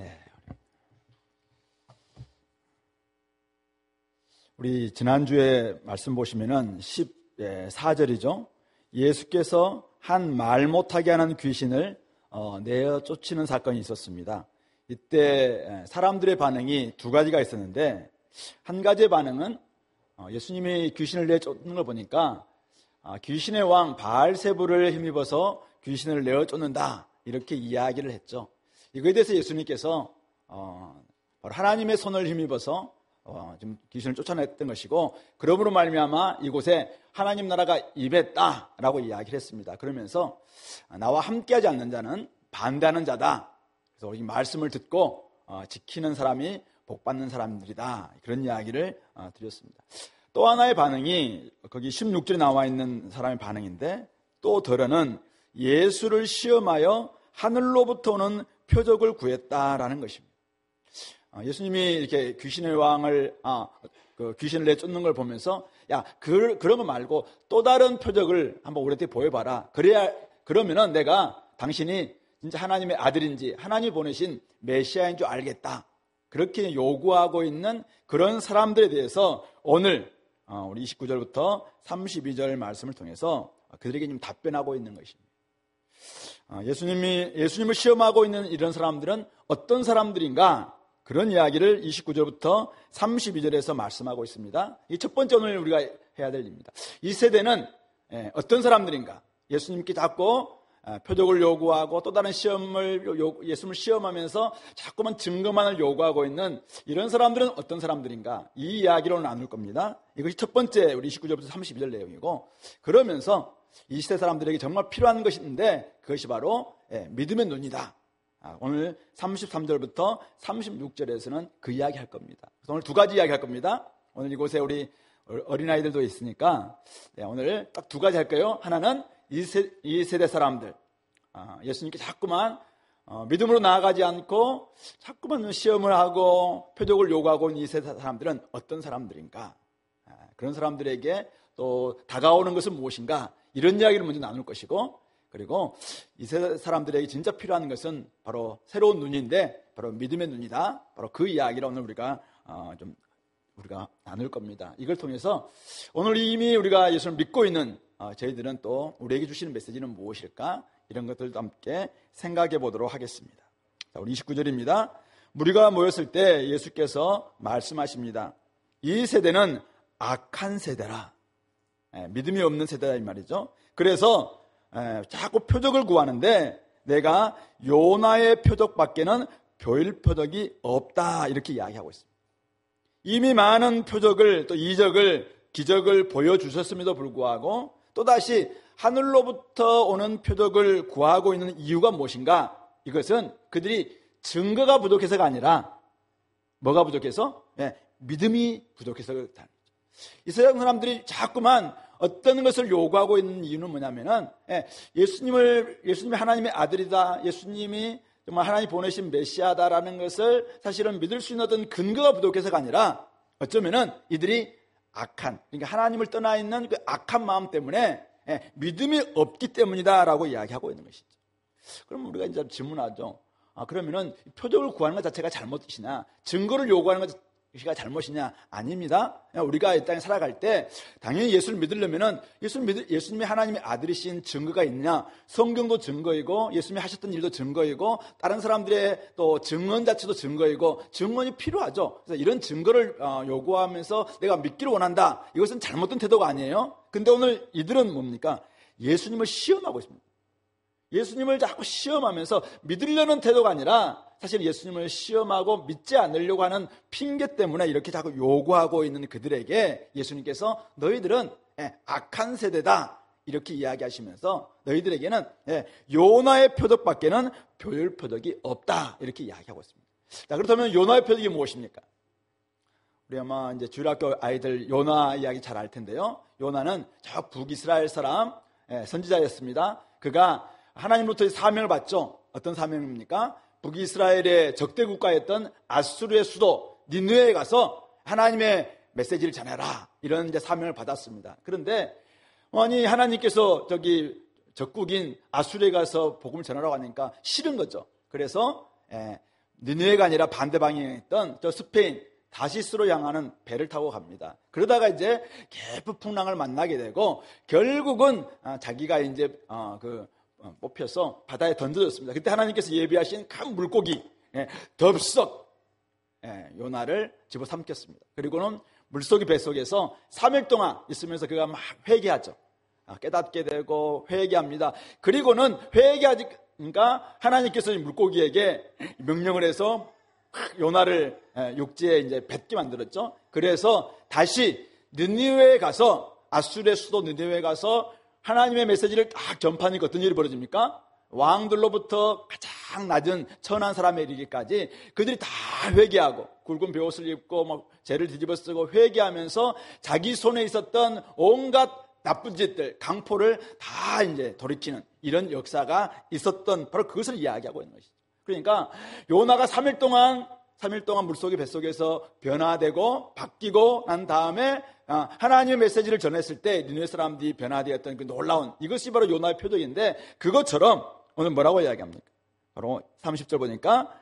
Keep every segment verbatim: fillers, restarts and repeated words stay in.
네. 우리 지난주에 말씀 보시면은 십사 절이죠. 예수께서 한 말 못하게 하는 귀신을 어, 내어 쫓히는 사건이 있었습니다. 이때 사람들의 반응이 두 가지가 있었는데, 한 가지의 반응은 예수님이 귀신을 내쫓는 걸 보니까 귀신의 왕 바알세불을 힘입어서 귀신을 내어 쫓는다, 이렇게 이야기를 했죠. 이거에 대해서 예수님께서 어, 바로 하나님의 손을 힘입어서 어, 좀 귀신을 쫓아냈던 것이고, 그러므로 말미암아 이곳에 하나님 나라가 임했다라고 이야기를 했습니다. 그러면서 나와 함께하지 않는 자는 반대하는 자다. 그래서 이 말씀을 듣고 어, 지키는 사람이 복받는 사람들이다, 그런 이야기를 어, 드렸습니다. 또 하나의 반응이 거기 십육 절에 나와 있는 사람의 반응인데, 또 더러는 예수를 시험하여 하늘로부터 오는 표적을 구했다라는 것입니다. 예수님이 이렇게 귀신의 왕을, 아, 그 귀신을 내쫓는 걸 보면서, 야, 그, 그런 거 말고 또 다른 표적을 한번 우리한테 보여봐라. 그래야, 그러면은 내가 당신이 진짜 하나님의 아들인지 하나님이 보내신 메시아인 줄 알겠다. 그렇게 요구하고 있는 그런 사람들에 대해서 오늘, 어, 우리 이십구 절부터 삼십이 절 말씀을 통해서 그들에게 좀 답변하고 있는 것입니다. 예수님이, 예수님을 시험하고 있는 이런 사람들은 어떤 사람들인가? 그런 이야기를 이십구 절부터 삼십이 절에서 말씀하고 있습니다. 이 첫 번째 오늘 우리가 해야 될 일입니다. 이 세대는 어떤 사람들인가? 예수님께 자꾸 표적을 요구하고 또 다른 시험을, 예수님을 시험하면서 자꾸만 증거만을 요구하고 있는 이런 사람들은 어떤 사람들인가? 이 이야기로 나눌 겁니다. 이것이 첫 번째 우리 이십구 절부터 삼십이 절 내용이고, 그러면서 이 시대 사람들에게 정말 필요한 것인데 그것이 바로 믿음의 눈이다. 오늘 삼십삼 절부터 삼십육 절에서는 그 이야기 할 겁니다. 그래서 오늘 두 가지 이야기 할 겁니다. 오늘 이곳에 우리 어린아이들도 있으니까 오늘 딱 두 가지 할까요? 하나는 이 세대 사람들, 예수님께 자꾸만 믿음으로 나아가지 않고 자꾸만 시험을 하고 표적을 요구하고 있는 이 세대 사람들은 어떤 사람들인가? 그런 사람들에게 또 다가오는 것은 무엇인가? 이런 이야기를 먼저 나눌 것이고, 그리고 이 세대 사람들에게 진짜 필요한 것은 바로 새로운 눈인데 바로 믿음의 눈이다. 바로 그 이야기를 오늘 우리가 어, 좀 우리가 나눌 겁니다. 이걸 통해서 오늘 이미 우리가 예수를 믿고 있는 어, 저희들은 또 우리에게 주시는 메시지는 무엇일까? 이런 것들도 함께 생각해 보도록 하겠습니다. 자, 우리 이십구 절입니다. 무리가 모였을 때 예수께서 말씀하십니다. 이 세대는 악한 세대라. 예, 믿음이 없는 세대다 이 말이죠. 그래서 에, 자꾸 표적을 구하는데 내가 요나의 표적밖에는 보일 표적이 없다, 이렇게 이야기하고 있습니다. 이미 많은 표적을, 또 이적을, 기적을 보여주셨음에도 불구하고 또다시 하늘로부터 오는 표적을 구하고 있는 이유가 무엇인가? 이것은 그들이 증거가 부족해서가 아니라 뭐가 부족해서? 예, 믿음이 부족해서 그렇다. 이 세상 사람들이 자꾸만 어떤 것을 요구하고 있는 이유는 뭐냐면은 예수님을, 예수님이 하나님의 아들이다, 예수님이 정말 하나님 보내신 메시아다라는 것을 사실은 믿을 수 있는 어떤 근거가 부족해서가 아니라 어쩌면은 이들이 악한, 그러니까 하나님을 떠나 있는 그 악한 마음 때문에 믿음이 없기 때문이다라고 이야기하고 있는 것이죠. 그럼 우리가 이제 질문하죠. 아, 그러면은 표적을 구하는 것 자체가 잘못이냐, 증거를 요구하는 것 이가 잘못이냐? 아닙니다. 우리가 이 땅에 살아갈 때 당연히 예수를 믿으려면은 예수를 믿, 예수님이 하나님의 아들이신 증거가 있느냐? 성경도 증거이고 예수님이 하셨던 일도 증거이고 다른 사람들의 또 증언 자체도 증거이고 증언이 필요하죠. 그래서 이런 증거를 요구하면서 내가 믿기를 원한다. 이것은 잘못된 태도가 아니에요. 근데 오늘 이들은 뭡니까? 예수님을 시험하고 있습니다. 예수님을 자꾸 시험하면서 믿으려는 태도가 아니라 사실 예수님을 시험하고 믿지 않으려고 하는 핑계 때문에 이렇게 자꾸 요구하고 있는 그들에게 예수님께서 너희들은 악한 세대다, 이렇게 이야기하시면서 너희들에게는 요나의 표적밖에는 보일 표적이 없다, 이렇게 이야기하고 있습니다. 자, 그렇다면 요나의 표적이 무엇입니까? 우리 아마 이제 주일학교 아이들 요나 이야기 잘 알 텐데요. 요나는 저 북이스라엘 사람 선지자였습니다. 그가 하나님으로부터 사명을 받죠. 어떤 사명입니까? 북이스라엘의 적대 국가였던 아수르의 수도 니느웨에 가서 하나님의 메시지를 전해라, 이런 이제 사명을 받았습니다. 그런데 아니 하나님께서 저기 적국인 아수르에 가서 복음을 전하라고 하니까 싫은 거죠. 그래서 에, 니느웨가 아니라 반대 방향에 있던 저 스페인 다시스로 향하는 배를 타고 갑니다. 그러다가 이제 깊은 풍랑을 만나게 되고 결국은 자기가 이제 그 뽑혀서 바다에 던져졌습니다. 그때 하나님께서 예비하신 큰 물고기 덥석 요나를 집어삼켰습니다. 그리고는 물속의 뱃속에서 삼 일 동안 있으면서 그가 막 회개하죠. 깨닫게 되고 회개합니다. 그리고는 회개하니까 하나님께서 물고기에게 명령을 해서 요나를 육지에 이제 뱉게 만들었죠. 그래서 다시 느니웨에 가서 아수르의 수도 느니웨에 가서 하나님의 메시지를 딱 전파하니까 어떤 일이 벌어집니까? 왕들로부터 가장 낮은 천한 사람에 이르기까지 그들이 다 회개하고 굵은 베옷을 입고 막 죄를 뒤집어 쓰고 회개하면서 자기 손에 있었던 온갖 나쁜 짓들, 강포를 다 이제 돌이키는 이런 역사가 있었던 바로 그것을 이야기하고 있는 것이죠. 그러니까 요나가 삼 일 동안 삼 일 동안 물속의 뱃속에서 변화되고 바뀌고 난 다음에 하나님의 메시지를 전했을 때 니느웨 사람들이 변화되었던 그 놀라운 이것이 바로 요나의 표적인데 그것처럼 오늘 뭐라고 이야기합니까? 바로 삼십 절 보니까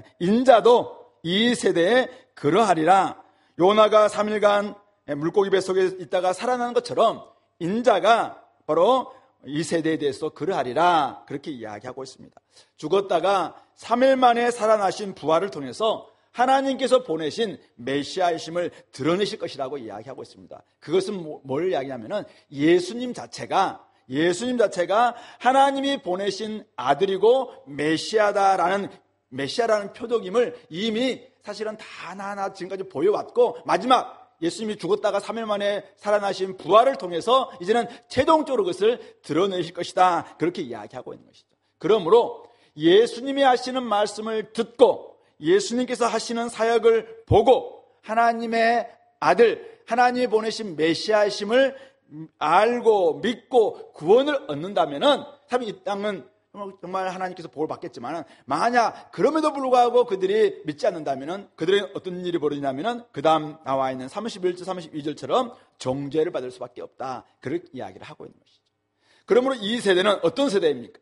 인자도 이 세대에 그러하리라. 요나가 삼 일간 물고기 뱃속에 있다가 살아나는 것처럼 인자가 바로 이 세대에 대해서 그러하리라 그렇게 이야기하고 있습니다. 죽었다가 삼 일 만에 살아나신 부활을 통해서 하나님께서 보내신 메시아이심을 드러내실 것이라고 이야기하고 있습니다. 그것은 뭘 이야기하냐면은 예수님 자체가 예수님 자체가 하나님이 보내신 아들이고 메시아다라는 메시아라는 표적임을 이미 사실은 다 하나하나 지금까지 보여왔고 마지막 예수님이 죽었다가 삼 일 만에 살아나신 부활을 통해서 이제는 최종적으로 그것을 드러내실 것이다. 그렇게 이야기하고 있는 것이죠. 그러므로 예수님이 하시는 말씀을 듣고 예수님께서 하시는 사역을 보고 하나님의 아들, 하나님이 보내신 메시아이심을 알고 믿고 구원을 얻는다면은 참 이 땅은 정말 하나님께서 복을 받겠지만 만약 그럼에도 불구하고 그들이 믿지 않는다면은 그들의 어떤 일이 벌어지냐면은 그 다음 나와 있는 삼십일 절 삼십이 절처럼 정죄를 받을 수밖에 없다. 그런 이야기를 하고 있는 것이죠. 그러므로 이 세대는 어떤 세대입니까?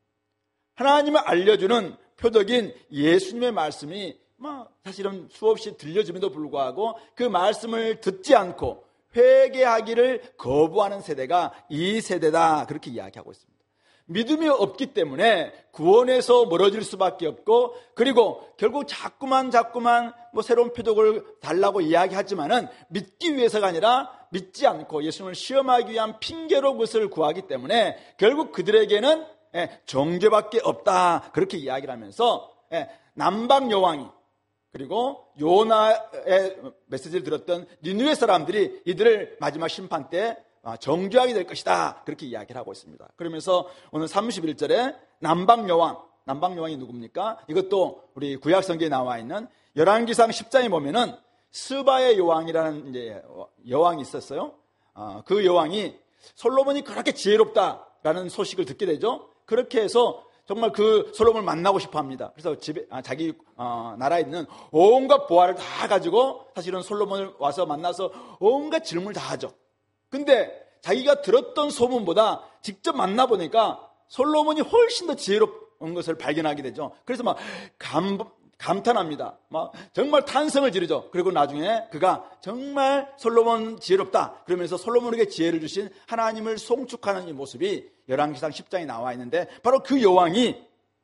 하나님을 알려주는 표적인 예수님의 말씀이 뭐 사실은 수없이 들려짐에도 불구하고 그 말씀을 듣지 않고 회개하기를 거부하는 세대가 이 세대다. 그렇게 이야기하고 있습니다. 믿음이 없기 때문에 구원에서 멀어질 수밖에 없고 그리고 결국 자꾸만 자꾸만 뭐 새로운 표적을 달라고 이야기하지만은 믿기 위해서가 아니라 믿지 않고 예수님을 시험하기 위한 핑계로 그것을 구하기 때문에 결국 그들에게는 정죄밖에 없다. 그렇게 이야기를 하면서 남방 여왕이 그리고 요나의 메시지를 들었던 니느웨 사람들이 이들을 마지막 심판 때 정죄하게 될 것이다. 그렇게 이야기를 하고 있습니다. 그러면서 오늘 삼십일 절에 남방 여왕, 남방 여왕이 누굽니까? 이것도 우리 구약 성경에 나와 있는 열왕기상 십 장에 보면은 스바의 여왕이라는 이제 여왕이 있었어요. 그 여왕이 솔로몬이 그렇게 지혜롭다라는 소식을 듣게 되죠. 그렇게 해서 정말 그 솔로몬을 만나고 싶어 합니다. 그래서 집에, 아, 자기 어, 나라에 있는 온갖 보화를 다 가지고 사실은 솔로몬을 와서 만나서 온갖 질문을 다 하죠. 근데 자기가 들었던 소문보다 직접 만나보니까 솔로몬이 훨씬 더 지혜로운 것을 발견하게 되죠. 그래서 막 감, 감탄합니다. 막 정말 탄성을 지르죠. 그리고 나중에 그가 정말 솔로몬 지혜롭다. 그러면서 솔로몬에게 지혜를 주신 하나님을 송축하는 이 모습이 열왕기상 십 장에 나와 있는데 바로 그 여왕이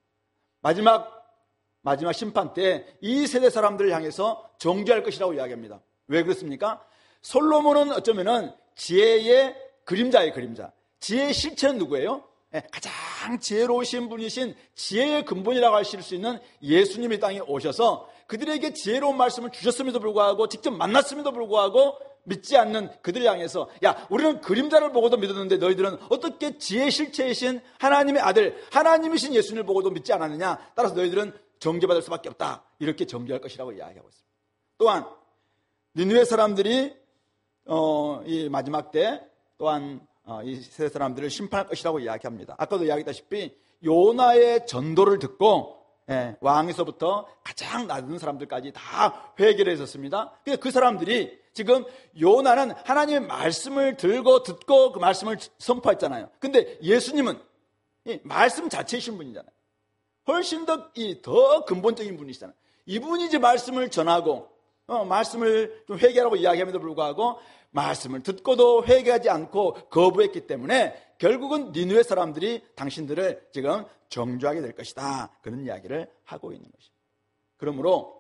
마지막 마지막 심판 때 이 세대 사람들을 향해서 정죄할 것이라고 이야기합니다. 왜 그렇습니까? 솔로몬은 어쩌면은 지혜의 그림자의 그림자. 지혜의 실체는 누구예요? 가장 지혜로우신 분이신 지혜의 근본이라고 하실 수 있는 예수님이 땅에 오셔서 그들에게 지혜로운 말씀을 주셨음에도 불구하고 직접 만났음에도 불구하고 믿지 않는 그들을 향해서 야 우리는 그림자를 보고도 믿었는데 너희들은 어떻게 지혜의 실체이신 하나님의 아들 하나님이신 예수님을 보고도 믿지 않았느냐. 따라서 너희들은 정죄받을 수밖에 없다. 이렇게 정죄할 것이라고 이야기하고 있습니다. 또한 니느웨 사람들이 어, 이 마지막 때 또한 어, 이 세 사람들을 심판할 것이라고 이야기합니다. 아까도 이야기했다시피 요나의 전도를 듣고 예, 왕에서부터 가장 낮은 사람들까지 다 회개를 했었습니다. 그래서 그 사람들이 지금 요나는 하나님의 말씀을 들고 듣고 그 말씀을 선포했잖아요. 근데 예수님은 이 말씀 자체이신 분이잖아요. 훨씬 더, 이, 더 근본적인 분이시잖아요. 이분이 이제 말씀을 전하고 어, 말씀을 좀 회개하라고 이야기함에도 불구하고 말씀을 듣고도 회개하지 않고 거부했기 때문에 결국은 니느웨 사람들이 당신들을 지금 정죄하게 될 것이다. 그런 이야기를 하고 있는 것입니다. 그러므로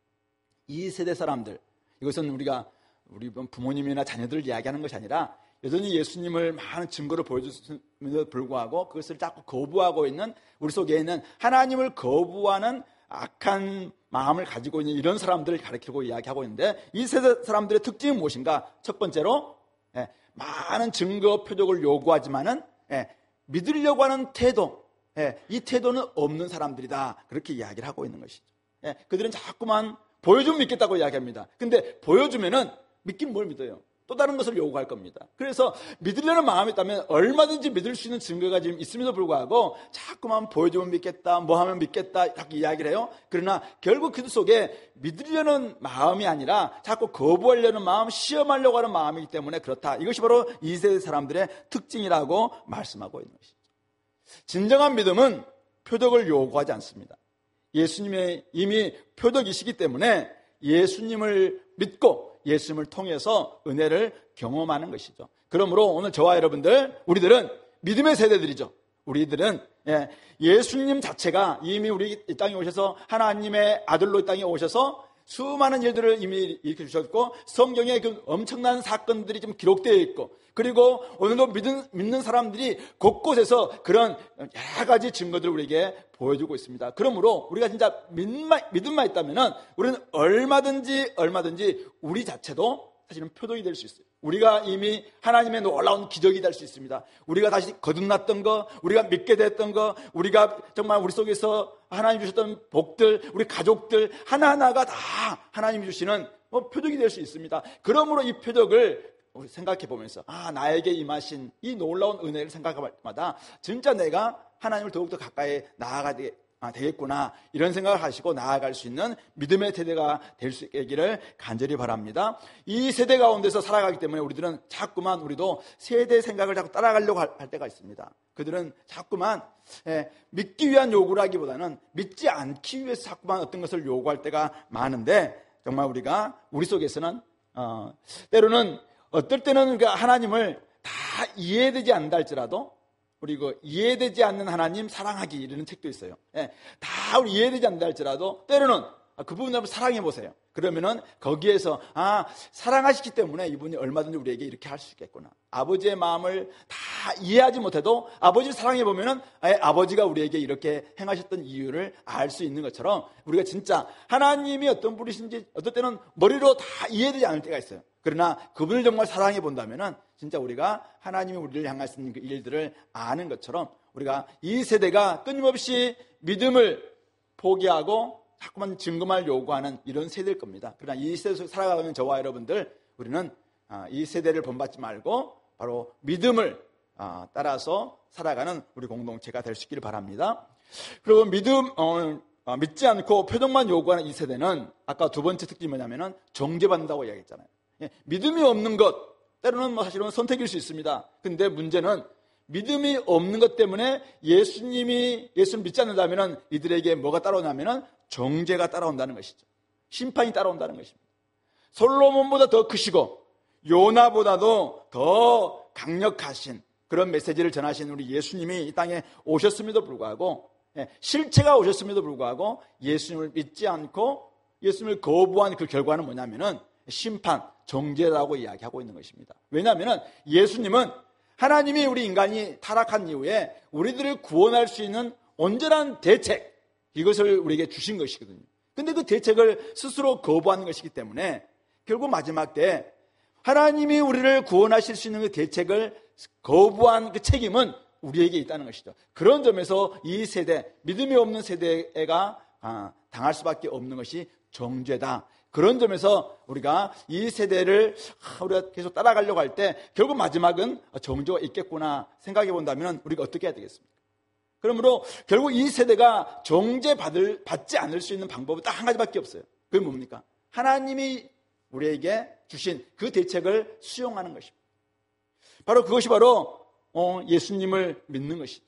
이 세대 사람들, 이것은 우리가 우리 부모님이나 자녀들을 이야기하는 것이 아니라 여전히 예수님을 많은 증거를 보여줬음에도 불구하고 그것을 자꾸 거부하고 있는, 우리 속에 있는 하나님을 거부하는 악한 마음을 가지고 있는 이런 사람들을 가리키고 이야기하고 있는데, 이 세대 사람들의 특징은 무엇인가? 첫 번째로 예, 많은 증거 표적을 요구하지만은 예, 믿으려고 하는 태도, 예, 이 태도는 없는 사람들이다. 그렇게 이야기를 하고 있는 것이죠. 예, 그들은 자꾸만 보여주면 믿겠다고 이야기합니다. 근데 보여주면은 믿긴 뭘 믿어요? 또 다른 것을 요구할 겁니다. 그래서 믿으려는 마음이 있다면 얼마든지 믿을 수 있는 증거가 지금 있음에도 불구하고 자꾸만 보여주면 믿겠다, 뭐 하면 믿겠다 이렇게 이야기를 해요. 그러나 결국 그들 속에 믿으려는 마음이 아니라 자꾸 거부하려는 마음, 시험하려고 하는 마음이기 때문에 그렇다. 이것이 바로 이 세대 사람들의 특징이라고 말씀하고 있는 것이죠. 진정한 믿음은 표적을 요구하지 않습니다. 예수님의 이미 표적이시기 때문에 예수님을 믿고 예수님을 통해서 은혜를 경험하는 것이죠. 그러므로 오늘 저와 여러분들, 우리들은 믿음의 세대들이죠. 우리들은 예, 예수님 자체가 이미 우리 이 땅에 오셔서 하나님의 아들로 이 땅에 오셔서 수많은 일들을 이미 일으켜 주셨고, 성경에 그 엄청난 사건들이 좀 기록되어 있고, 그리고 오늘도 믿는, 믿는 사람들이 곳곳에서 그런 여러 가지 증거들을 우리에게 보여주고 있습니다. 그러므로 우리가 진짜 믿음만, 믿음만 있다면 우리는 얼마든지 얼마든지 우리 자체도 사실은 표적이 될 수 있어요. 우리가 이미 하나님의 놀라운 기적이 될 수 있습니다. 우리가 다시 거듭났던 거, 우리가 믿게 됐던 거, 우리가 정말 우리 속에서 하나님 주셨던 복들, 우리 가족들 하나하나가 다 하나님이 주시는 뭐 표적이 될 수 있습니다. 그러므로 이 표적을 우리 생각해 보면서, 아, 나에게 임하신 이 놀라운 은혜를 생각할 때마다 진짜 내가 하나님을 더욱더 가까이 나아가게 아, 되겠구나, 이런 생각을 하시고 나아갈 수 있는 믿음의 세대가 될 수 있기를 간절히 바랍니다. 이 세대 가운데서 살아가기 때문에 우리들은 자꾸만 우리도 세대 생각을 자꾸 따라가려고 할, 할 때가 있습니다. 그들은 자꾸만 예, 믿기 위한 요구라기보다는 믿지 않기 위해서 자꾸만 어떤 것을 요구할 때가 많은데, 정말 우리가 우리 속에서는 어, 때로는 어떨 때는 하나님을 다 이해되지 않는다 할지라도, 그리고 이해되지 않는 하나님 사랑하기, 이라는 책도 있어요. 예, 다 우리 이해되지 않는다 할지라도 때로는 그 부분을 한번 사랑해 보세요. 그러면은 거기에서 아, 사랑하시기 때문에 이분이 얼마든지 우리에게 이렇게 할 수 있겠구나. 아버지의 마음을 다 이해하지 못해도 아버지를 사랑해 보면은 아버지가 우리에게 이렇게 행하셨던 이유를 알 수 있는 것처럼, 우리가 진짜 하나님이 어떤 분이신지 어떨 때는 머리로 다 이해되지 않을 때가 있어요. 그러나 그분을 정말 사랑해 본다면은 진짜 우리가 하나님이 우리를 향하시는 그 일들을 아는 것처럼, 우리가 이 세대가 끊임없이 믿음을 포기하고 자꾸만 증거만 요구하는 이런 세대일 겁니다. 그러나 이 세대 속에 살아가는 저와 여러분들, 우리는 이 세대를 본받지 말고 바로 믿음을 따라서 살아가는 우리 공동체가 될 수 있기를 바랍니다. 그리고 믿음, 어, 믿지 않고 표적만 요구하는 이 세대는 아까 두 번째 특징이 뭐냐면은 정죄받는다고 이야기했잖아요. 믿음이 없는 것, 때로는 뭐 사실은 선택일 수 있습니다. 근데 문제는 믿음이 없는 것 때문에 예수님이, 예수를 믿지 않는다면 이들에게 뭐가 따라오냐면 정죄가 따라온다는 것이죠. 심판이 따라온다는 것입니다. 솔로몬보다 더 크시고 요나보다도 더 강력하신 그런 메시지를 전하신 우리 예수님이 이 땅에 오셨음에도 불구하고, 실체가 오셨음에도 불구하고 예수님을 믿지 않고 예수님을 거부한 그 결과는 뭐냐면은 심판, 정죄라고 이야기하고 있는 것입니다. 왜냐하면 예수님은 하나님이 우리 인간이 타락한 이후에 우리들을 구원할 수 있는 온전한 대책, 이것을 우리에게 주신 것이거든요. 근데 그 대책을 스스로 거부하는 것이기 때문에 결국 마지막 때 하나님이 우리를 구원하실 수 있는 그 대책을 거부한 그 책임은 우리에게 있다는 것이죠. 그런 점에서 이 세대, 믿음이 없는 세대가 당할 수밖에 없는 것이 정죄다. 그런 점에서 우리가 이 세대를 우리가 계속 따라가려고 할 때 결국 마지막은 정죄가 있겠구나 생각해 본다면 우리가 어떻게 해야 되겠습니까? 그러므로 결국 이 세대가 정죄받을, 받지 않을 수 있는 방법은 딱 한 가지밖에 없어요. 그게 뭡니까? 하나님이 우리에게 주신 그 대책을 수용하는 것입니다. 바로 그것이 바로 어, 예수님을 믿는 것이죠.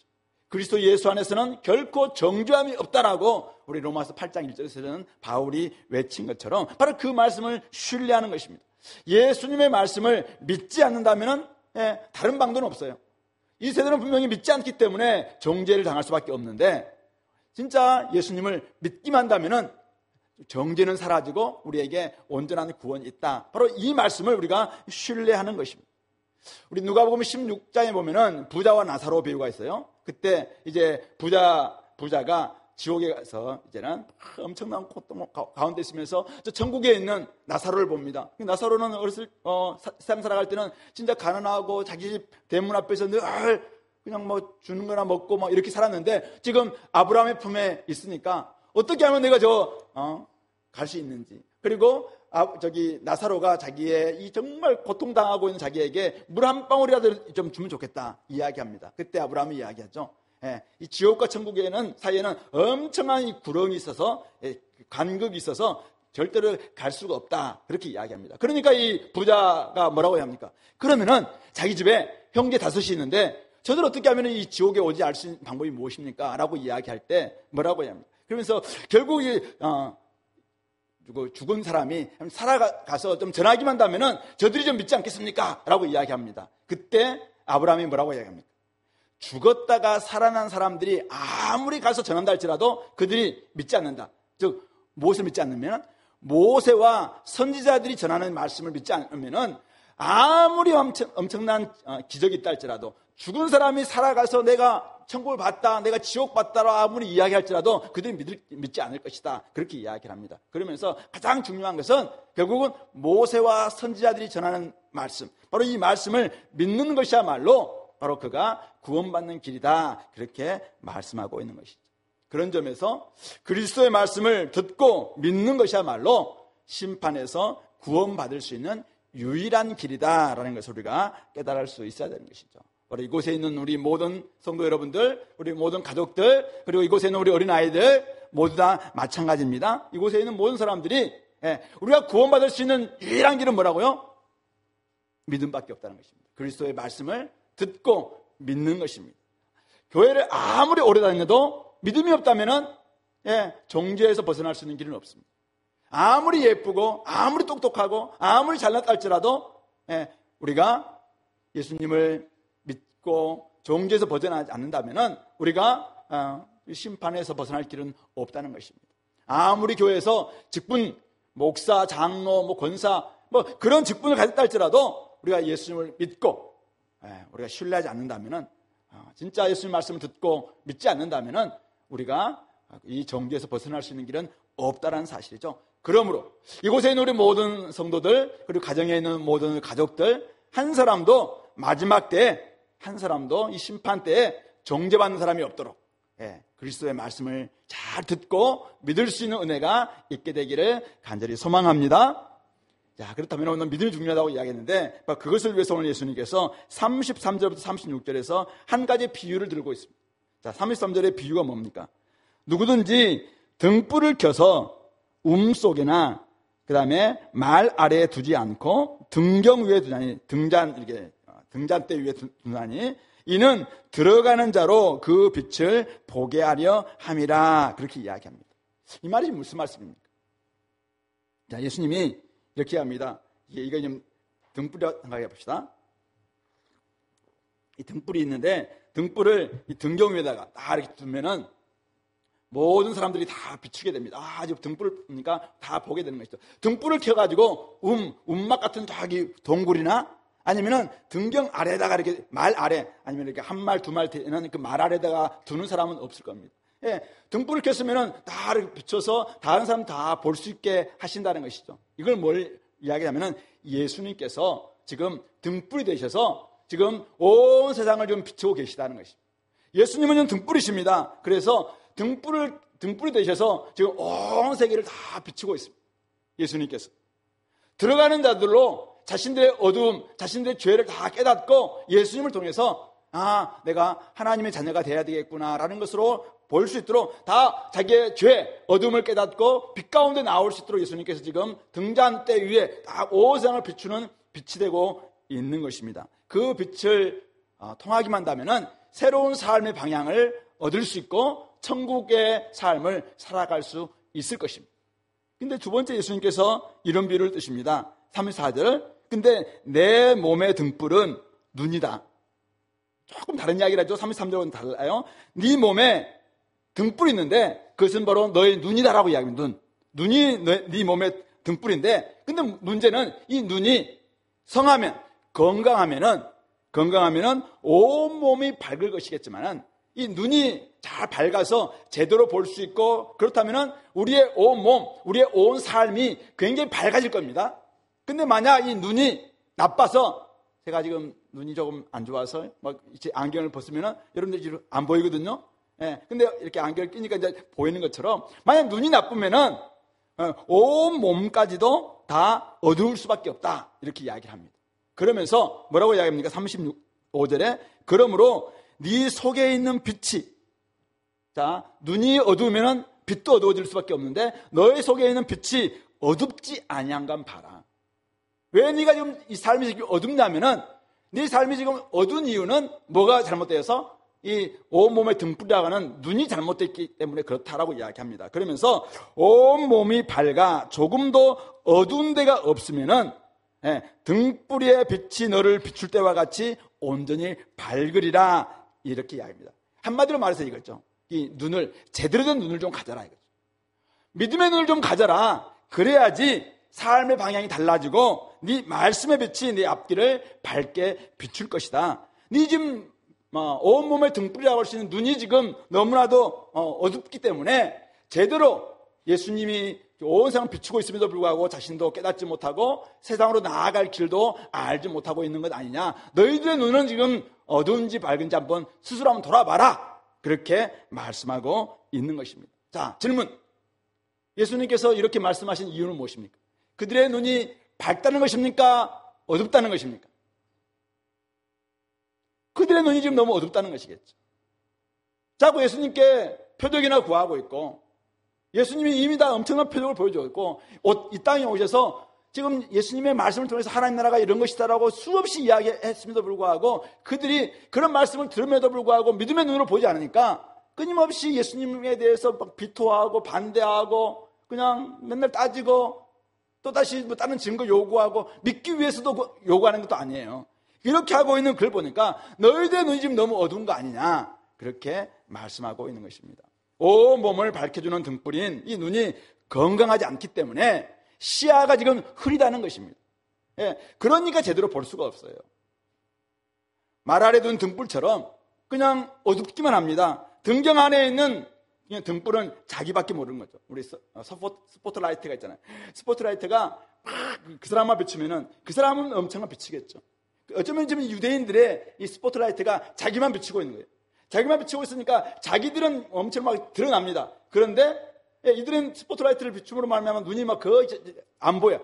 그리스도 예수 안에서는 결코 정죄함이 없다라고 우리 로마서 팔 장 일 절에서는 바울이 외친 것처럼 바로 그 말씀을 신뢰하는 것입니다. 예수님의 말씀을 믿지 않는다면 예, 다른 방도는 없어요. 이 세대는 분명히 믿지 않기 때문에 정죄를 당할 수밖에 없는데, 진짜 예수님을 믿기만 한다면 정죄는 사라지고 우리에게 온전한 구원이 있다. 바로 이 말씀을 우리가 신뢰하는 것입니다. 우리 누가복음 십육 장에 보면은 부자와 나사로 비유가 있어요. 그때 이제 부자 부자가 지옥에 가서 이제는 엄청난 고통 가운데 있으면서 저 천국에 있는 나사로를 봅니다. 나사로는 어렸을 어, 세상 살아갈 때는 진짜 가난하고 자기 집 대문 앞에서 늘 그냥 뭐 주는 거나 먹고 뭐 이렇게 살았는데, 지금 아브라함의 품에 있으니까 어떻게 하면 내가 저 어, 갈 수 있는지, 그리고 아, 저기 나사로가 자기의 이 정말 고통당하고 있는 자기에게 물 한 방울이라도 좀 주면 좋겠다 이야기합니다. 그때 아브라함이 이야기하죠. 예, 이 지옥과 천국에는 사이에는 엄청난 이 구렁이 있어서, 예, 간극이 있어서 절대로 갈 수가 없다, 그렇게 이야기합니다. 그러니까 이 부자가 뭐라고 합니까? 그러면은 자기 집에 형제 다섯이 있는데 저들 어떻게 하면 이 지옥에 오지 않을 수 있는 방법이 무엇입니까? 라고 이야기할 때 뭐라고 합니까? 그러면서 결국 이 어, 죽은 사람이 살아가서 좀 전하기만 한다면은 저들이 좀 믿지 않겠습니까? 라고 이야기합니다. 그때 아브라함이 뭐라고 이야기합니까? 죽었다가 살아난 사람들이 아무리 가서 전한다 할지라도 그들이 믿지 않는다. 즉 무엇을 믿지 않으면, 모세와 선지자들이 전하는 말씀을 믿지 않으면 아무리 엄청, 엄청난 기적이 있다 할지라도, 죽은 사람이 살아가서 내가 천국을 봤다, 내가 지옥 봤다라고 아무리 이야기할지라도 그들이 믿을, 믿지 않을 것이다, 그렇게 이야기를 합니다. 그러면서 가장 중요한 것은 결국은 모세와 선지자들이 전하는 말씀, 바로 이 말씀을 믿는 것이야말로 바로 그가 구원받는 길이다, 그렇게 말씀하고 있는 것이죠. 그런 점에서 그리스도의 말씀을 듣고 믿는 것이야말로 심판에서 구원받을 수 있는 유일한 길이다라는 것을 우리가 깨달을 수 있어야 되는 것이죠. 바로 이곳에 있는 우리 모든 성도 여러분들, 우리 모든 가족들, 그리고 이곳에 있는 우리 어린아이들 모두 다 마찬가지입니다. 이곳에 있는 모든 사람들이 우리가 구원받을 수 있는 유일한 길은 뭐라고요? 믿음밖에 없다는 것입니다. 그리스도의 말씀을 듣고 믿는 것입니다. 교회를 아무리 오래 다녀도 믿음이 없다면 예, 정죄에서 벗어날 수 있는 길은 없습니다. 아무리 예쁘고 아무리 똑똑하고 아무리 잘났다 할지라도 예, 우리가 예수님을 믿고 정죄에서 벗어나지 않는다면 우리가 어, 심판에서 벗어날 길은 없다는 것입니다. 아무리 교회에서 직분, 목사, 장로, 뭐 권사 뭐 그런 직분을 가졌다 할지라도 우리가 예수님을 믿고 예, 우리가 신뢰하지 않는다면, 어, 진짜 예수님 말씀을 듣고 믿지 않는다면 우리가 이 정죄에서 벗어날 수 있는 길은 없다라는 사실이죠. 그러므로 이곳에 있는 우리 모든 성도들, 그리고 가정에 있는 모든 가족들, 한 사람도 마지막 때에, 한 사람도 이 심판 때에 정죄받는 사람이 없도록 예, 그리스도의 말씀을 잘 듣고 믿을 수 있는 은혜가 있게 되기를 간절히 소망합니다. 자, 그렇다면 오늘 믿음이 중요하다고 이야기했는데 그것을 위해서 오늘 예수님께서 삼십삼 절부터 삼십육 절에서 한 가지 비유를 들고 있습니다. 자, 삼십삼 절의 비유가 뭡니까? 누구든지 등불을 켜서 움 속에나 그 다음에 말 아래에 두지 않고 등경 위에 두자니, 등잔 이렇게 등잔대 위에 두자니 이는 들어가는 자로 그 빛을 보게 하려 함이라, 그렇게 이야기합니다. 이 말이 무슨 말씀입니까? 자, 예수님이 이렇게 합니다. 이거 좀 등불이라고 생각해 봅시다. 이 등불이 있는데 등불을 이 등경 위에다가 다 이렇게 두면은 모든 사람들이 다 비추게 됩니다. 아, 지금 등불을 보니까 다 보게 되는 것이죠. 등불을 켜가지고 음, 움막 같은 저기 동굴이나 아니면은 등경 아래에다가 이렇게 말 아래, 아니면 이렇게 한 말, 두 말 되는 그 말 아래에다가 두는 사람은 없을 겁니다. 예, 등불을 켰으면은 다 이렇게 비춰서 다른 사람 다 볼 수 있게 하신다는 것이죠. 이걸 뭘 이야기하면은 예수님께서 지금 등불이 되셔서 지금 온 세상을 좀 비추고 계시다는 것입니다. 예수님은 등불이십니다. 그래서 등불을, 등불이 되셔서 지금 온 세계를 다 비추고 있습니다. 예수님께서. 들어가는 자들로 자신들의 어두움, 자신들의 죄를 다 깨닫고 예수님을 통해서 아, 내가 하나님의 자녀가 돼야 되겠구나라는 것으로 볼 수 있도록 다 자기의 죄, 어둠을 깨닫고 빛 가운데 나올 수 있도록 예수님께서 지금 등잔대 위에 다 온 세상을 비추는 빛이 되고 있는 것입니다. 그 빛을 통하기만 한다면 새로운 삶의 방향을 얻을 수 있고 천국의 삶을 살아갈 수 있을 것입니다. 근데 두 번째 예수님께서 이런 비유를 뜨십니다. 삼십사 절. 근데 내 몸의 등불은 눈이다. 조금 다른 이야기를 하죠. 삼십삼 절은 달라요. 네 몸에 등불이 있는데 그것은 바로 너의 눈이다라고 이야기합니다. 눈. 눈이 네 몸의 등불인데, 근데 문제는 이 눈이 성하면, 건강하면은, 건강하면은 온 몸이 밝을 것이겠지만은 이 눈이 잘 밝아서 제대로 볼 수 있고 그렇다면은 우리의 온 몸, 우리의 온 삶이 굉장히 밝아질 겁니다. 근데 만약 이 눈이 나빠서, 제가 지금 눈이 조금 안 좋아서 막 이제 안경을 벗으면은 여러분들 지금 안 보이거든요. 예. 근데 이렇게 안경을 끼니까 이제 보이는 것처럼 만약 눈이 나쁘면은 온 몸까지도 다 어두울 수밖에 없다. 이렇게 이야기를 합니다. 그러면서 뭐라고 이야기합니까? 삼십오 절에 그러므로 네 속에 있는 빛이, 자, 눈이 어두우면은 빛도 어두워질 수밖에 없는데 너의 속에 있는 빛이 어둡지 아니한간 봐라. 왜 네가 지금 이 삶이 지금 어둡냐면은 네 삶이 지금 어두운 이유는 뭐가 잘못되어서 이 온몸의 등불이라고 하는 눈이 잘못됐기 때문에 그렇다라고 이야기합니다. 그러면서 온몸이 밝아 조금도 어두운 데가 없으면은 예, 등불의 빛이 너를 비출 때와 같이 온전히 밝으리라, 이렇게 이야기합니다. 한마디로 말해서 이거죠. 이 눈을, 제대로 된 눈을 좀 가져라 이거죠. 믿음의 눈을 좀 가져라. 그래야지 삶의 방향이 달라지고 네 말씀의 빛이 네 앞길을 밝게 비출 것이다. 네 지금 온몸의 등불이라고 할 수 있는 눈이 지금 너무나도 어둡기 때문에 제대로 예수님이 온 세상을 비추고 있음에도 불구하고 자신도 깨닫지 못하고 세상으로 나아갈 길도 알지 못하고 있는 것 아니냐. 너희들의 눈은 지금 어두운지 밝은지 한번 스스로 한번 돌아봐라. 그렇게 말씀하고 있는 것입니다. 자, 질문. 예수님께서 이렇게 말씀하신 이유는 무엇입니까? 그들의 눈이 밝다는 것입니까? 어둡다는 것입니까? 그들의 눈이 지금 너무 어둡다는 것이겠죠. 자꾸 예수님께 표적이나 구하고 있고, 예수님이 이미 다 엄청난 표적을 보여줬고, 이 땅에 오셔서 지금 예수님의 말씀을 통해서 하나님 나라가 이런 것이다라고 수없이 이야기했음에도 불구하고 그들이 그런 말씀을 들음에도 불구하고 믿음의 눈으로 보지 않으니까 끊임없이 예수님에 대해서 막 비토하고 반대하고 그냥 맨날 따지고 또다시 뭐 다른 증거 요구하고 믿기 위해서도 요구하는 것도 아니에요. 이렇게 하고 있는 글 보니까 너희들의 눈이 지금 너무 어두운 거 아니냐, 그렇게 말씀하고 있는 것입니다. 온 몸을 밝혀주는 등불인 이 눈이 건강하지 않기 때문에 시야가 지금 흐리다는 것입니다. 예, 그러니까 제대로 볼 수가 없어요. 말 아래 둔 등불처럼 그냥 어둡기만 합니다. 등경 안에 있는 그냥 등불은 자기밖에 모르는 거죠. 우리 스포트라이트가 있잖아요. 스포트라이트가 그 사람만 비추면은 그 사람은 엄청난 비치겠죠. 어쩌면 지금 유대인들의 이 스포트라이트가 자기만 비추고 있는 거예요. 자기만 비추고 있으니까 자기들은 엄청 막 드러납니다. 그런데 이들은 스포트라이트를 비춤으로 말하면 눈이 막 거의 안 보여.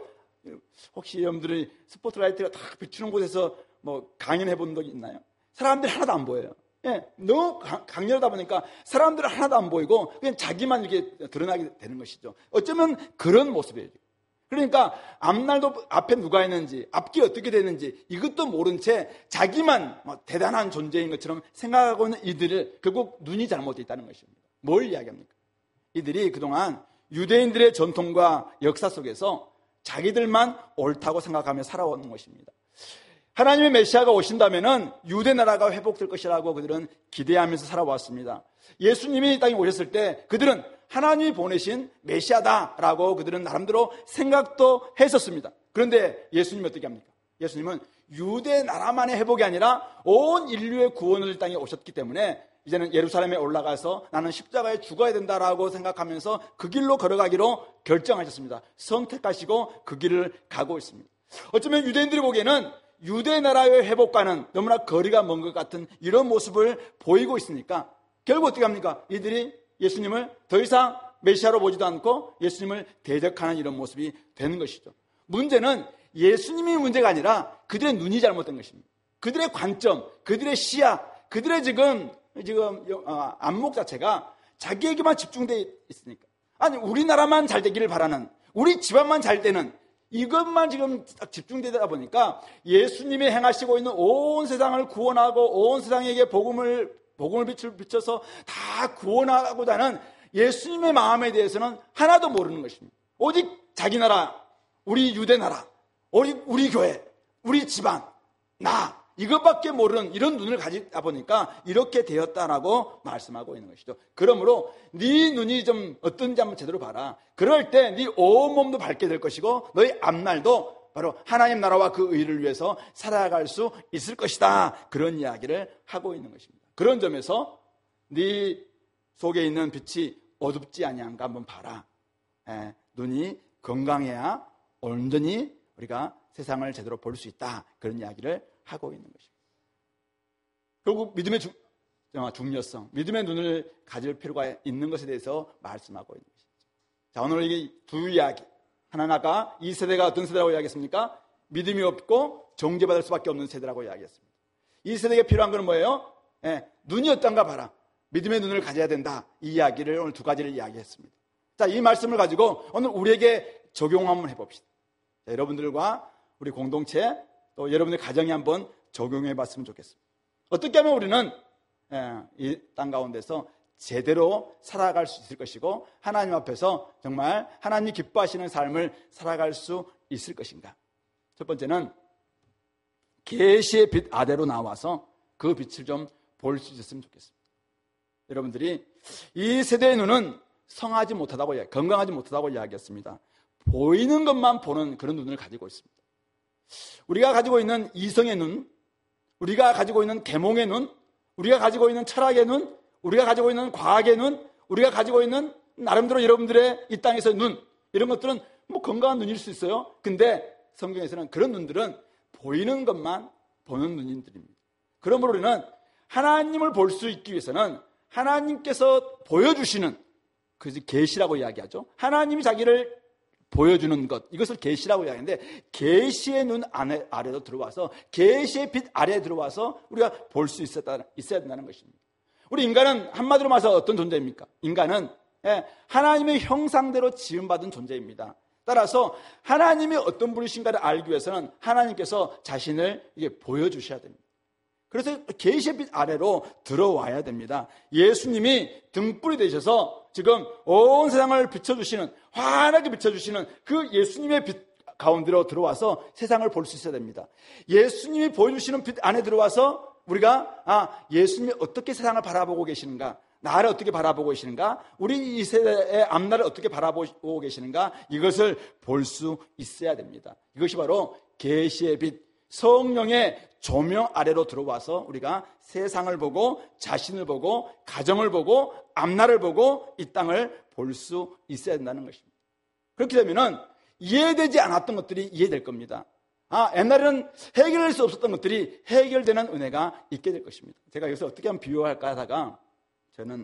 혹시 여러분들이 스포트라이트가 딱 비추는 곳에서 뭐 강연해 본 적 있나요? 사람들이 하나도 안 보여요. 예, 너무 강렬하다 보니까 사람들은 하나도 안 보이고 그냥 자기만 이렇게 드러나게 되는 것이죠. 어쩌면 그런 모습이에요. 그러니까 앞날도 앞에 누가 있는지, 앞길이 어떻게 되는지 이것도 모른 채 자기만 뭐 대단한 존재인 것처럼 생각하고 있는 이들을 결국 눈이 잘못되어 있다는 것입니다. 뭘 이야기합니까? 이들이 그동안 유대인들의 전통과 역사 속에서 자기들만 옳다고 생각하며 살아오는 것입니다. 하나님의 메시아가 오신다면은 유대 나라가 회복될 것이라고 그들은 기대하면서 살아왔습니다. 예수님이 이 땅에 오셨을 때 그들은 하나님이 보내신 메시아다라고 그들은 나름대로 생각도 했었습니다. 그런데 예수님이 어떻게 합니까? 예수님은 유대 나라만의 회복이 아니라 온 인류의 구원을 이 땅에 오셨기 때문에 이제는 예루살렘에 올라가서 나는 십자가에 죽어야 된다라고 생각하면서 그 길로 걸어가기로 결정하셨습니다. 선택하시고 그 길을 가고 있습니다. 어쩌면 유대인들이 보기에는 유대 나라의 회복과는 너무나 거리가 먼 것 같은 이런 모습을 보이고 있으니까 결국 어떻게 합니까? 이들이 예수님을 더 이상 메시아로 보지도 않고 예수님을 대적하는 이런 모습이 되는 것이죠. 문제는 예수님이 문제가 아니라 그들의 눈이 잘못된 것입니다. 그들의 관점, 그들의 시야, 그들의 지금 지금 안목 자체가 자기에게만 집중되어 있으니까, 아니 우리나라만 잘 되기를 바라는, 우리 집안만 잘 되는 이것만 지금 딱 집중되다 보니까 예수님이 행하시고 있는 온 세상을 구원하고 온 세상에게 복음을 복음을 빛을 비춰서 다 구원하고자 하는 예수님의 마음에 대해서는 하나도 모르는 것입니다. 오직 자기 나라, 우리 유대 나라, 우리, 우리 교회, 우리 집안, 나 이것밖에 모르는 이런 눈을 가지다 보니까 이렇게 되었다라고 말씀하고 있는 것이죠. 그러므로 네 눈이 좀 어떤지 한번 제대로 봐라. 그럴 때 네 온몸도 밝게 될 것이고 너희 앞날도 바로 하나님 나라와 그 의를 위해서 살아갈 수 있을 것이다. 그런 이야기를 하고 있는 것입니다. 그런 점에서 네 속에 있는 빛이 어둡지 아니한가 한번 봐라. 에, 눈이 건강해야 온전히 우리가 세상을 제대로 볼 수 있다. 그런 이야기를 하고 있는 것입니다. 결국 믿음의 중, 중요성, 믿음의 눈을 가질 필요가 있는 것에 대해서 말씀하고 있는 것입니다. 자, 오늘 이 두 이야기. 하나는 아까 이 세대가 어떤 세대라고 이야기했습니까? 믿음이 없고 정죄받을 수밖에 없는 세대라고 이야기했습니다. 이 세대에 필요한 건 뭐예요? 예, 눈이 어떤가 봐라. 믿음의 눈을 가져야 된다. 이 이야기를 오늘 두 가지를 이야기했습니다. 자, 이 말씀을 가지고 오늘 우리에게 적용 한번 해봅시다. 자, 여러분들과 우리 공동체 또 여러분들 가정에 한번 적용해 봤으면 좋겠습니다. 어떻게 하면 우리는 예, 이 땅 가운데서 제대로 살아갈 수 있을 것이고 하나님 앞에서 정말 하나님이 기뻐하시는 삶을 살아갈 수 있을 것인가? 첫 번째는 계시의 빛 아래로 나와서 그 빛을 좀 볼 수 있었으면 좋겠습니다. 여러분들이 이 세대의 눈은 성하지 못하다고 이야기, 건강하지 못하다고 이야기했습니다. 보이는 것만 보는 그런 눈을 가지고 있습니다. 우리가 가지고 있는 이성의 눈, 우리가 가지고 있는 계몽의 눈, 우리가 가지고 있는 철학의 눈, 우리가 가지고 있는 과학의 눈, 우리가 가지고 있는 나름대로 여러분들의 이 땅에서의 눈, 이런 것들은 뭐 건강한 눈일 수 있어요. 근데 성경에서는 그런 눈들은 보이는 것만 보는 눈들입니다. 그러므로 우리는 하나님을 볼 수 있기 위해서는 하나님께서 보여주시는, 그것이 계시라고 이야기하죠. 하나님이 자기를 보여주는 것, 이것을 계시라고 이야기하는데 계시의 눈 안에, 아래로 들어와서 계시의 빛 아래에 들어와서 우리가 볼 수 있었다, 있어야 된다는 것입니다. 우리 인간은 한마디로 말해서 어떤 존재입니까? 인간은 예, 하나님의 형상대로 지음받은 존재입니다. 따라서 하나님이 어떤 분이신가를 알기 위해서는 하나님께서 자신을 이게 보여주셔야 됩니다. 그래서 계시의 빛 아래로 들어와야 됩니다. 예수님이 등불이 되셔서 지금 온 세상을 비춰주시는, 환하게 비춰주시는 그 예수님의 빛 가운데로 들어와서 세상을 볼 수 있어야 됩니다. 예수님이 보여주시는 빛 안에 들어와서 우리가 아, 예수님이 어떻게 세상을 바라보고 계시는가, 나를 어떻게 바라보고 계시는가, 우리 이 세대의 앞날을 어떻게 바라보고 계시는가, 이것을 볼 수 있어야 됩니다. 이것이 바로 계시의 빛, 성령의 조명 아래로 들어와서 우리가 세상을 보고 자신을 보고 가정을 보고 앞날을 보고 이 땅을 볼 수 있어야 된다는 것입니다. 그렇게 되면은 이해되지 않았던 것들이 이해될 겁니다. 아, 옛날에는 해결될 수 없었던 것들이 해결되는 은혜가 있게 될 것입니다. 제가 여기서 어떻게 하면 비유할까 하다가 저는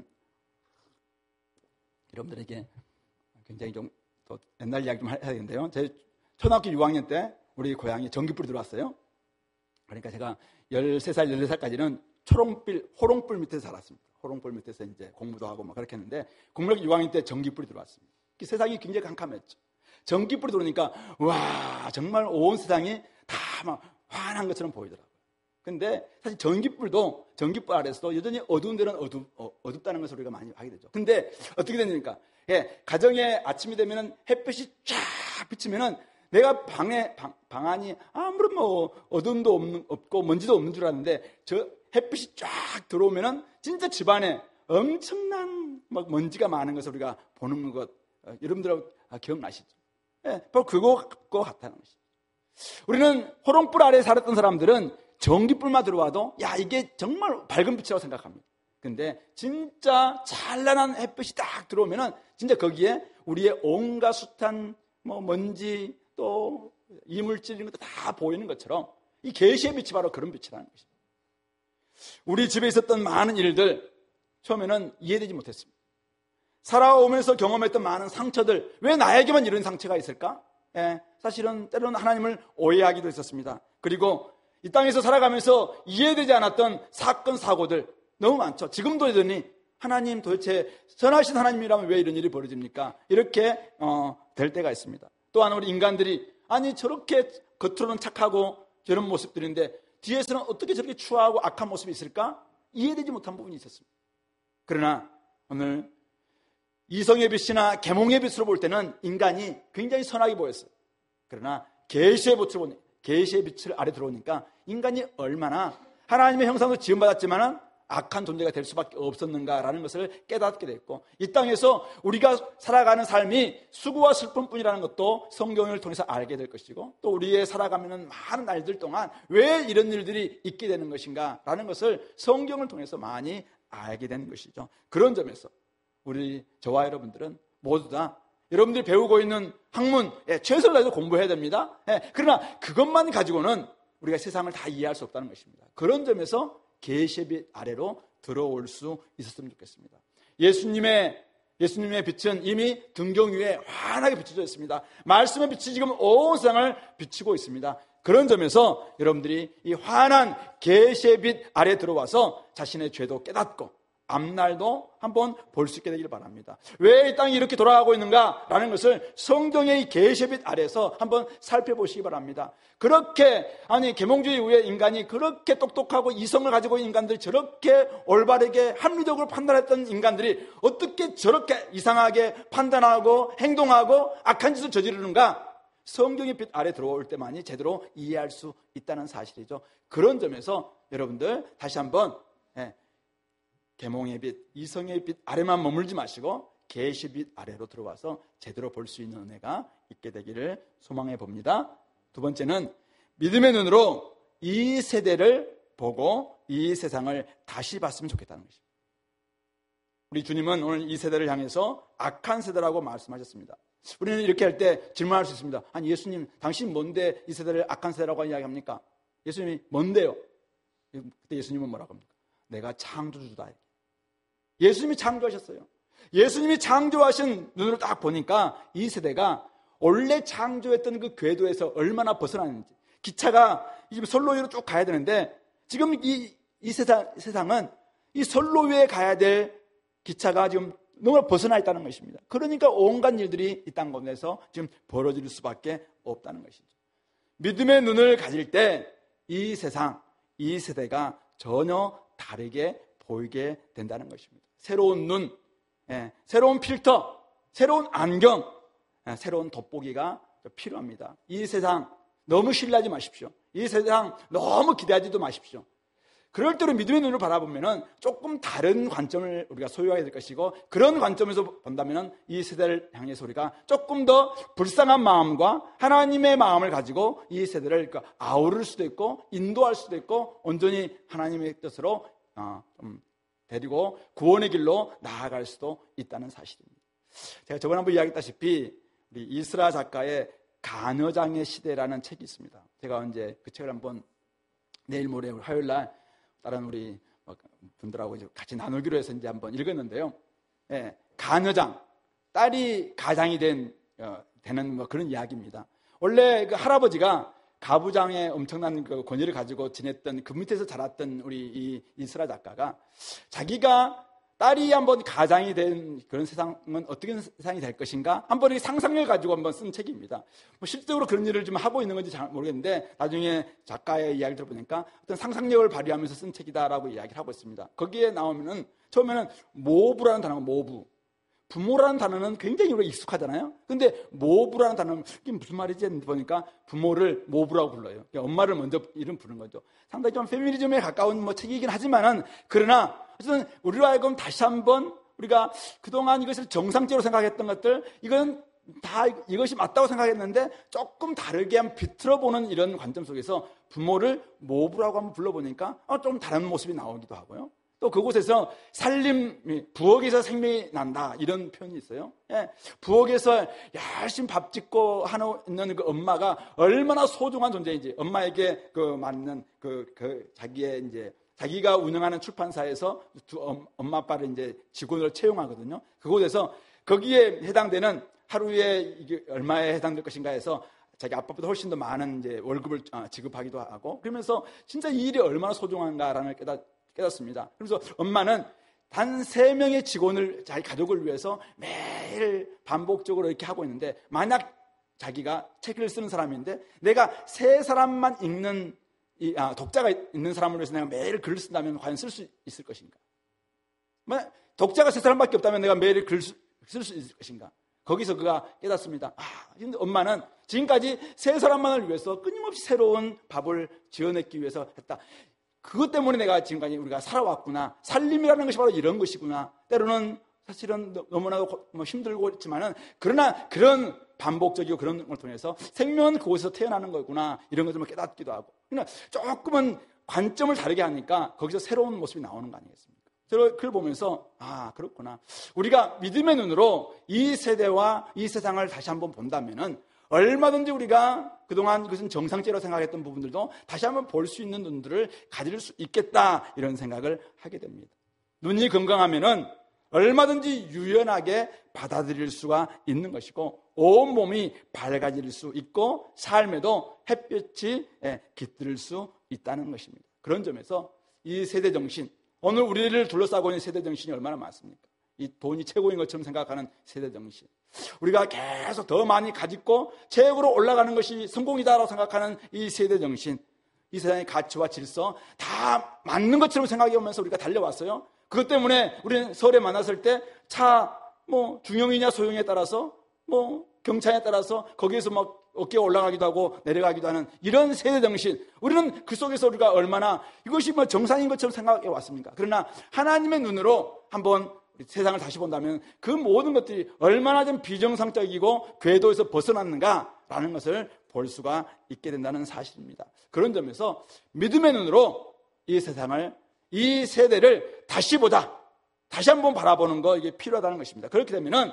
여러분들에게 굉장히 좀 더 옛날 이야기 좀 해야 되는데요. 제 초등학교 육 학년 때 우리 고향에 전기불이 들어왔어요. 그러니까 제가 열세 살, 열네 살까지는 초롱불, 호롱불 밑에서 살았습니다. 호롱불 밑에서 이제 공부도 하고 막 그렇게 했는데 국민학교 육 학년 때 전기불이 들어왔습니다. 세상이 굉장히 캄캄했죠. 전기불이 들어오니까 와, 정말 온 세상이 다 막 환한 것처럼 보이더라고요. 근데 사실 전기불도 전기불 아래서도 여전히 어두운 데는 어두, 어, 어둡다는 것을 우리가 많이 하게 되죠. 근데 어떻게 되니까 예, 가정에 아침이 되면은 햇볕이 쫙 비치면은 내가 방에 방, 방 안이 아무런 뭐 어둠도 없는, 없고 먼지도 없는 줄 알았는데 저 햇빛이 쫙 들어오면은 진짜 집안에 엄청난 막 먼지가 많은 것을 우리가 보는 것, 어, 여러분들하고 아, 기억나시죠? 예, 바로 그거 같다는 것이죠. 우리는 호롱불 아래에 살았던 사람들은 전기불만 들어와도 야, 이게 정말 밝은 빛이라고 생각합니다. 근데 진짜 찬란한 햇빛이 딱 들어오면은 진짜 거기에 우리의 온갖 숱한 뭐 먼지 또 이물질 이런 것도 다 보이는 것처럼 이 계시의 빛이 바로 그런 빛이라는 것입니다. 우리 집에 있었던 많은 일들 처음에는 이해되지 못했습니다. 살아오면서 경험했던 많은 상처들, 왜 나에게만 이런 상처가 있을까? 예, 사실은 때로는 하나님을 오해하기도 했었습니다. 그리고 이 땅에서 살아가면서 이해되지 않았던 사건, 사고들 너무 많죠. 지금도 여전히 하나님 도대체 선하신 하나님이라면 왜 이런 일이 벌어집니까? 이렇게 어, 될 때가 있습니다. 또한 우리 인간들이 아니 저렇게 겉으로는 착하고 저런 모습들인데 뒤에서는 어떻게 저렇게 추하고 악한 모습이 있을까? 이해되지 못한 부분이 있었습니다. 그러나 오늘 이성의 빛이나 계몽의 빛으로 볼 때는 인간이 굉장히 선하게 보였어요. 그러나 계시의 빛을 보니 계시의 빛을 아래 들어오니까 인간이 얼마나 하나님의 형상으로 지음받았지만은 악한 존재가 될 수밖에 없었는가라는 것을 깨닫게 됐고, 이 땅에서 우리가 살아가는 삶이 수고와 슬픔뿐이라는 것도 성경을 통해서 알게 될 것이고, 또 우리의 살아가는 많은 날들 동안 왜 이런 일들이 있게 되는 것인가 라는 것을 성경을 통해서 많이 알게 되는 것이죠. 그런 점에서 우리 저와 여러분들은 모두 다 여러분들이 배우고 있는 학문, 예, 최선을 다해서 공부해야 됩니다. 예, 그러나 그것만 가지고는 우리가 세상을 다 이해할 수 없다는 것입니다. 그런 점에서 계시의 빛 아래로 들어올 수 있었으면 좋겠습니다. 예수님의 예수님의 빛은 이미 등경 위에 환하게 비춰져 있습니다. 말씀의 빛이 지금 온 세상을 비추고 있습니다. 그런 점에서 여러분들이 이 환한 계시의 빛 아래 들어와서 자신의 죄도 깨닫고 앞날도 한번 볼 수 있게 되길 바랍니다. 왜 이 땅이 이렇게 돌아가고 있는가라는 것을 성경의 이 계시의 빛 아래서 한번 살펴보시기 바랍니다. 그렇게 아니 계몽주의 이후에 인간이 그렇게 똑똑하고 이성을 가지고 있는 인간들이 저렇게 올바르게 합리적으로 판단했던 인간들이 어떻게 저렇게 이상하게 판단하고 행동하고 악한 짓을 저지르는가? 성경의 빛 아래 들어올 때만이 제대로 이해할 수 있다는 사실이죠. 그런 점에서 여러분들 다시 한번 예, 계몽의 빛, 이성의 빛 아래만 머물지 마시고 계시 빛 아래로 들어와서 제대로 볼 수 있는 은혜가 있게 되기를 소망해 봅니다. 두 번째는 믿음의 눈으로 이 세대를 보고 이 세상을 다시 봤으면 좋겠다는 것입니다. 우리 주님은 오늘 이 세대를 향해서 악한 세대라고 말씀하셨습니다. 우리는 이렇게 할 때 질문할 수 있습니다. 아니 예수님, 당신 뭔데 이 세대를 악한 세대라고 이야기합니까? 예수님이 뭔데요? 그때 예수님은 뭐라고 합니까? 내가 창조주다. 예수님이 창조하셨어요. 예수님이 창조하신 눈으로 딱 보니까 이 세대가 원래 창조했던 그 궤도에서 얼마나 벗어나는지. 기차가 지금 선로 위로 쭉 가야 되는데 지금 이, 이 세상, 세상은 이 선로 위에 가야 될 기차가 지금 너무 벗어나 있다는 것입니다. 그러니까 온갖 일들이 이 땅 가운데서 지금 벌어질 수밖에 없다는 것이죠. 믿음의 눈을 가질 때 이 세상, 이 세대가 전혀 다르게 보이게 된다는 것입니다. 새로운 눈, 예, 새로운 필터, 새로운 안경, 예, 새로운 돋보기가 필요합니다. 이 세상 너무 신뢰하지 마십시오. 이 세상 너무 기대하지도 마십시오. 그럴 때로 믿음의 눈을 바라보면 조금 다른 관점을 우리가 소유하게 될 것이고, 그런 관점에서 본다면 이 세대를 향해서 우리가 조금 더 불쌍한 마음과 하나님의 마음을 가지고 이 세대를 아우를 수도 있고 인도할 수도 있고 온전히 하나님의 뜻으로 어, 좀 데리고 구원의 길로 나아갈 수도 있다는 사실입니다. 제가 저번에 한번 이야기했다시피 우리 이스라 작가의 가녀장의 시대라는 책이 있습니다. 제가 이제 그 책을 한번 내일 모레 화요일 날 다른 우리 분들하고 이제 같이 나누기로 해서 이제 한번 읽었는데요. 예, 가녀장, 딸이 가장이 된, 어, 되는 뭐 그런 이야기입니다. 원래 그 할아버지가 가부장의 엄청난 그 권위를 가지고 지냈던 그 밑에서 자랐던 우리 이 이스라 작가가 자기가 딸이 한번 가장이 된 그런 세상은 어떻게 세상이 될 것인가 한번 이 상상을 가지고 한번 쓴 책입니다. 뭐 실제로 그런 일을 좀 하고 있는 건지 잘 모르겠는데 나중에 작가의 이야기를 들어보니까 어떤 상상력을 발휘하면서 쓴 책이다라고 이야기를 하고 있습니다. 거기에 나오면은 처음에는 모부라는 단어가 모부, 부모라는 단어는 굉장히 우리가 익숙하잖아요. 근데 모부라는 단어는 이게 무슨 말이지 보니까 부모를 모부라고 불러요. 그러니까 엄마를 먼저 이름 부르는 거죠. 상당히 좀 페미니즘에 가까운 뭐 책이긴 하지만은 그러나 어쨌든 우리로 하여금 다시 한번 우리가 그동안 이것을 정상적으로 생각했던 것들 이건 다 이것이 맞다고 생각했는데 조금 다르게 한번 비틀어보는 이런 관점 속에서 부모를 모부라고 한번 불러보니까 좀 다른 모습이 나오기도 하고요. 또 그곳에서 살림, 부엌에서 생명이 난다 이런 표현이 있어요. 예, 부엌에서 열심히 밥 짓고 하는 그 엄마가 얼마나 소중한 존재인지, 엄마에게 그 맞는 그, 그 자기의 이제 자기가 운영하는 출판사에서 두 엄마 아빠를 이제 직원을 채용하거든요. 그곳에서 거기에 해당되는 하루에 이게 얼마에 해당될 것인가 해서 자기 아빠보다 훨씬 더 많은 이제 월급을 지급하기도 하고, 그러면서 진짜 이 일이 얼마나 소중한가라는 깨닫, 깨닫습니다. 그래서 엄마는 단 세 명의 직원을 자기 가족을 위해서 매일 반복적으로 이렇게 하고 있는데, 만약 자기가 책을 쓰는 사람인데 내가 세 사람만 읽는 이, 아, 독자가 있는 사람을 위해서 내가 매일 글을 쓴다면 과연 쓸 수 있을 것인가? 독자가 세 사람밖에 없다면 내가 매일 글을 쓸 수 있을 것인가? 거기서 그가 깨닫습니다. 아, 근데 엄마는 지금까지 세 사람만을 위해서 끊임없이 새로운 밥을 지어내기 위해서 했다. 그것 때문에 내가 지금까지 우리가 살아왔구나. 살림이라는 것이 바로 이런 것이구나. 때로는 사실은 너무나도 뭐 힘들고 있지만은 그러나 그런 반복적이고 그런 걸 통해서 생명은 그곳에서 태어나는 거구나. 이런 것들을 깨닫기도 하고. 그러나 조금은 관점을 다르게 하니까 거기서 새로운 모습이 나오는 거 아니겠습니까? 그걸 보면서 아 그렇구나. 우리가 믿음의 눈으로 이 세대와 이 세상을 다시 한번 본다면은 얼마든지 우리가 그동안 그것은 정상적으로 생각했던 부분들도 다시 한번 볼 수 있는 눈들을 가질 수 있겠다 이런 생각을 하게 됩니다. 눈이 건강하면은 얼마든지 유연하게 받아들일 수가 있는 것이고 온몸이 밝아질 수 있고 삶에도 햇볕이 깃들 수 있다는 것입니다. 그런 점에서 이 세대 정신, 오늘 우리를 둘러싸고 있는 세대 정신이 얼마나 많습니까? 이 돈이 최고인 것처럼 생각하는 세대 정신. 우리가 계속 더 많이 가지고 최고로 올라가는 것이 성공이다라고 생각하는 이 세대 정신. 이 세상의 가치와 질서 다 맞는 것처럼 생각해오면서 우리가 달려왔어요. 그것 때문에 우리는 서울에 만났을 때 차 뭐 중형이냐 소형에 따라서 뭐 경차에 따라서 거기에서 막 어깨가 올라가기도 하고 내려가기도 하는 이런 세대 정신. 우리는 그 속에서 우리가 얼마나 이것이 뭐 정상인 것처럼 생각해 왔습니까? 그러나 하나님의 눈으로 한번 세상을 다시 본다면 그 모든 것들이 얼마나 좀 비정상적이고 궤도에서 벗어났는가라는 것을 볼 수가 있게 된다는 사실입니다. 그런 점에서 믿음의 눈으로 이 세상을, 이 세대를 다시 보자. 다시 한번 바라보는 거 이게 필요하다는 것입니다. 그렇게 되면은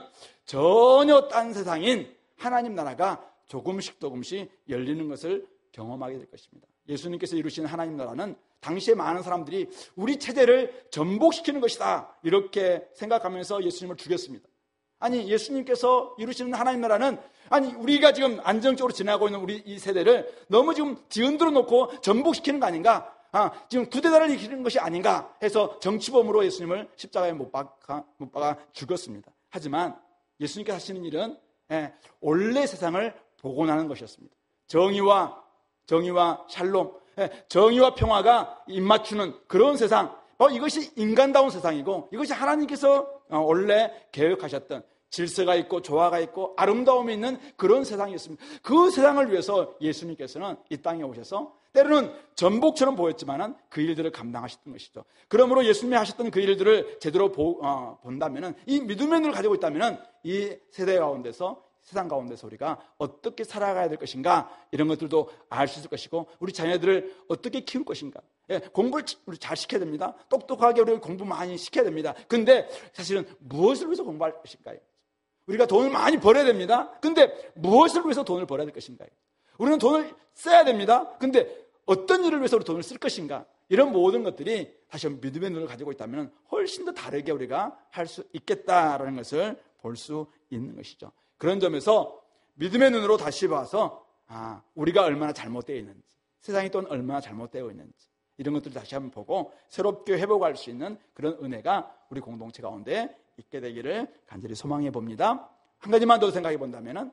전혀 딴 세상인 하나님 나라가 조금씩 조금씩 열리는 것을 경험하게 될 것입니다. 예수님께서 이루신 하나님 나라는 당시에 많은 사람들이 우리 체제를 전복시키는 것이다 이렇게 생각하면서 예수님을 죽였습니다. 아니 예수님께서 이루시는 하나님 나라는 아니 우리가 지금 안정적으로 지나고 있는 우리 이 세대를 너무 지금 뒤흔들어 놓고 전복시키는 거 아닌가? 아, 지금 구대다를 이기는 것이 아닌가 해서 정치범으로 예수님을 십자가에 못 박아, 못 박아 죽였습니다. 하지만 예수님께서 하시는 일은 예, 원래 세상을 복원하는 것이었습니다. 정의와 정의와 샬롬, 예, 정의와 평화가 입맞추는 그런 세상, 바로 이것이 인간다운 세상이고 이것이 하나님께서 원래 계획하셨던 질서가 있고 조화가 있고 아름다움이 있는 그런 세상이었습니다. 그 세상을 위해서 예수님께서는 이 땅에 오셔서 때로는 전복처럼 보였지만 그 일들을 감당하셨던 것이죠. 그러므로 예수님이 하셨던 그 일들을 제대로 보, 어, 본다면 이 믿음의 눈을 가지고 있다면 이 세대 가운데서 세상 가운데서 우리가 어떻게 살아가야 될 것인가 이런 것들도 알 수 있을 것이고 우리 자녀들을 어떻게 키울 것인가. 예, 공부를 우리 잘 시켜야 됩니다. 똑똑하게 우리 공부 많이 시켜야 됩니다. 근데 사실은 무엇을 위해서 공부할 것인가요? 우리가 돈을 많이 벌어야 됩니다. 근데 무엇을 위해서 돈을 벌어야 될 것인가요? 우리는 돈을 써야 됩니다. 근데 어떤 일을 위해서 우리 돈을 쓸 것인가? 이런 모든 것들이 다시 한번 믿음의 눈을 가지고 있다면 훨씬 더 다르게 우리가 할 수 있겠다라는 것을 볼 수 있는 것이죠. 그런 점에서 믿음의 눈으로 다시 봐서 아, 우리가 얼마나 잘못되어 있는지, 세상이 또 얼마나 잘못되어 있는지 이런 것들을 다시 한번 보고 새롭게 회복할 수 있는 그런 은혜가 우리 공동체 가운데 있게 되기를 간절히 소망해 봅니다. 한 가지만 더 생각해 본다면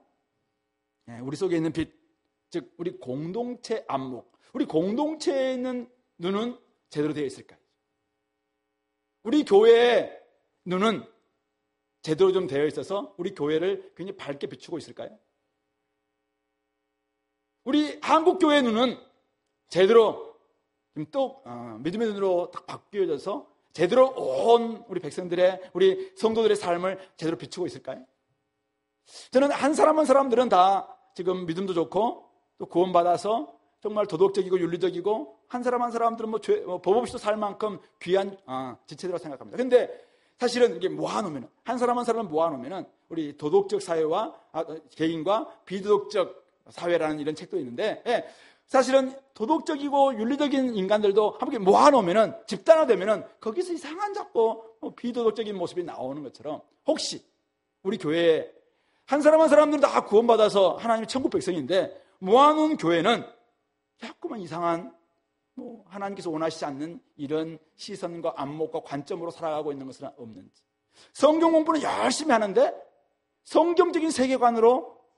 우리 속에 있는 빛, 즉 우리 공동체 안목, 우리 공동체에 있는 눈은 제대로 되어 있을까요? 우리 교회의 눈은 제대로 좀 되어 있어서 우리 교회를 굉장히 밝게 비추고 있을까요? 우리 한국 교회의 눈은 제대로 좀 또 어, 믿음의 눈으로 딱 바뀌어져서 제대로 온 우리 백성들의 우리 성도들의 삶을 제대로 비추고 있을까요? 저는 한 사람 한 사람들은 다 지금 믿음도 좋고 또 구원받아서 정말 도덕적이고 윤리적이고 한 사람 한 사람들은 뭐, 죄, 뭐 법 없이도 살 만큼 귀한 어, 지체들이라고 생각합니다. 그런데 사실은 이게 모아놓으면 한 사람 한 사람을 모아놓으면 우리 도덕적 사회와 아, 개인과 비도덕적 사회라는 이런 책도 있는데 예, 사실은 도덕적이고 윤리적인 인간들도 함께 모아놓으면 집단화되면 거기서 이상한 자꾸 뭐 비도덕적인 모습이 나오는 것처럼 혹시 우리 교회에 한 사람 한 사람들은 다 구원받아서 하나님의 천국 백성인데 모아놓은 교회는 자꾸만 이상한 뭐 하나님께서 원하시지 않는 이런 시선과 안목과 관점으로 살아가고 있는 것은 없는지, 성경 공부는 열심히 하는데 성경적인 세계관으로